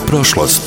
prošlost.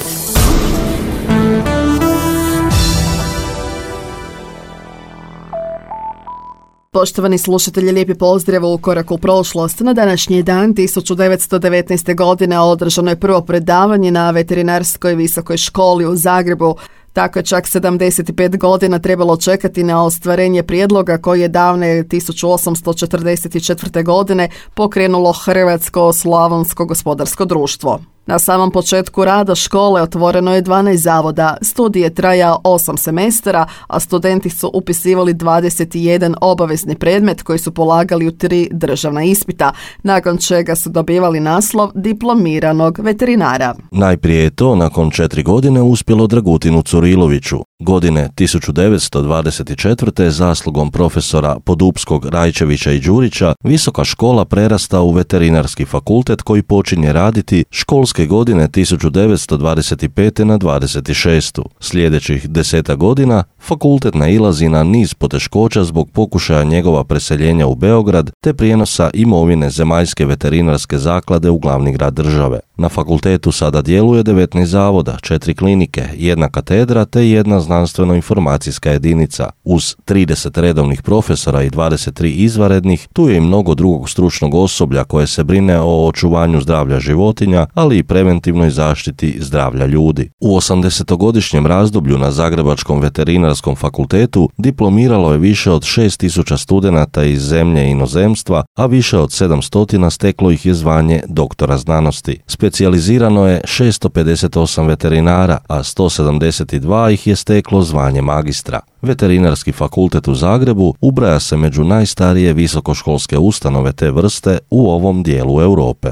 Poštovani slušatelji, lijepi pozdrav u koraku u prošlost. Na današnji dan 1919. godine održano je prvo predavanje na Veterinarskoj visokoj školi u Zagrebu. Tako je čak 75 godina trebalo čekati na ostvarenje prijedloga koji je davne 1844. godine pokrenulo Hrvatsko slavonsko gospodarsko društvo. Na samom početku rada škole otvoreno je 12 zavoda, studij je trajao 8 semestara, a studenti su upisivali 21 obavezni predmet koji su polagali u 3 državna ispita, nakon čega su dobivali naslov diplomiranog veterinara. Najprije je to nakon 4 godine uspjelo Dragutinu Curiloviću. Godine 1924. zaslugom profesora Podupskog, Rajčevića i Đurića visoka škola prerasta u veterinarski fakultet koji počinje raditi školske godine 1925. na 26. Sljedećih 10 godina fakultet nailazi na niz poteškoća zbog pokušaja njegova preseljenja u Beograd te prijenosa imovine Zemaljske veterinarske zaklade u glavni grad države. Na fakultetu sada djeluje 19 zavoda, 4 klinike, 1 katedra te 1 znanstveno-informacijska jedinica. Uz 30 redovnih profesora i 23 izvanrednih, tu je i mnogo drugog stručnog osoblja koje se brine o očuvanju zdravlja životinja, ali i preventivnoj zaštiti zdravlja ljudi. U 80-godišnjem razdoblju na Zagrebačkom veterinarskom fakultetu diplomiralo je više od 6000 studenata iz zemlje i inozemstva, a više od 700 steklo ih je zvanje doktora znanosti. Specijalizirano je 658 veterinara, a 172 ih je steklo zvanje magistra. Veterinarski fakultet u Zagrebu ubraja se među najstarije visokoškolske ustanove te vrste u ovom dijelu Europe.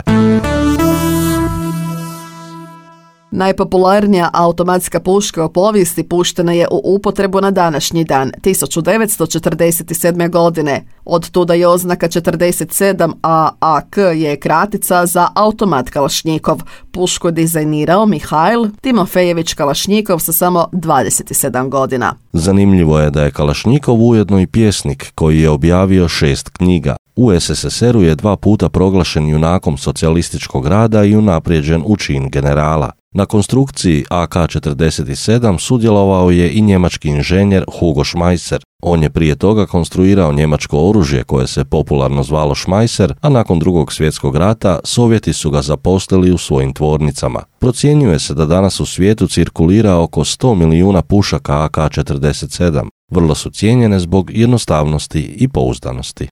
Najpopularnija automatska puška u povijesti puštena je u upotrebu na današnji dan, 1947. godine. Od tuda je oznaka 47, a AK je kratica za automat Kalašnjikov. Pušku je dizajnirao Mihail Timofejević Kalašnjikov sa samo 27 godina. Zanimljivo je da je Kalašnjikov ujedno i pjesnik koji je objavio 6 knjiga. U SSSR-u je 2 puta proglašen junakom socijalističkog rada i unaprijeđen u čin generala. Na konstrukciji AK-47 sudjelovao je i njemački inženjer Hugo Schmeisser. On je prije toga konstruirao njemačko oružje koje se popularno zvalo Schmeisser, a nakon Drugog svjetskog rata Sovjeti su ga zaposlili u svojim tvornicama. Procjenjuje se da danas u svijetu cirkulira oko 100 milijuna pušaka AK-47. Vrlo su cijenjene zbog jednostavnosti i pouzdanosti.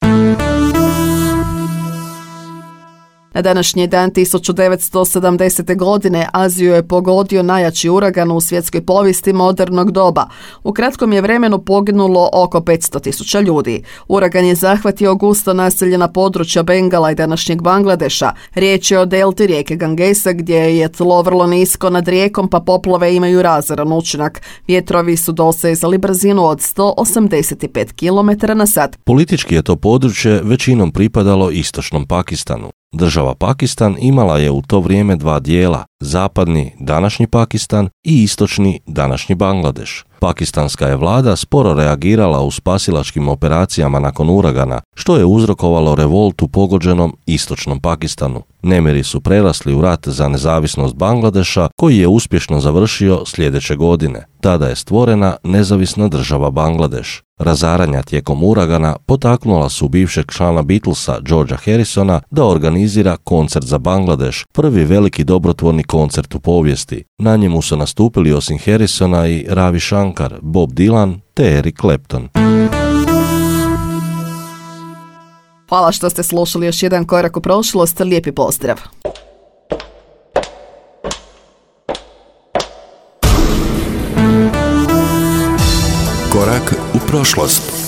Na današnji dan 1970. godine Aziju je pogodio najjači uragan u svjetskoj povijesti modernog doba. U kratkom je vremenu poginulo oko 500.000 ljudi. Uragan je zahvatio gusto naseljena područja Bengala i današnjeg Bangladeša. Riječ je o delti rijeke Gangesa gdje je tlo vrlo nisko nad rijekom pa poplave imaju razoran učinak. Vjetrovi su dosezali brzinu od 185 km/h. Politički je to područje većinom pripadalo istočnom Pakistanu. Država Pakistan imala je u to vrijeme 2 dijela, zapadni današnji Pakistan i istočni današnji Bangladeš. Pakistanska je vlada sporo reagirala u spasilačkim operacijama nakon uragana, što je uzrokovalo revoltu pogođenom istočnom Pakistanu. Nemiri su prerasli u rat za nezavisnost Bangladeša, koji je uspješno završio sljedeće godine. Tada je stvorena nezavisna država Bangladeš. Razaranja tijekom uragana potaknula su bivšeg člana Beatlesa Georgea Harrisona da organizira koncert za Bangladeš, prvi veliki dobrotvorni koncert u povijesti. Na njemu su nastupili osim Harrisona i Ravi Shankar, Bob Dylan te Eric Clapton. Hvala što ste slušali još jedan korak u prošlost. Lijepi pozdrav. Korak u prošlost.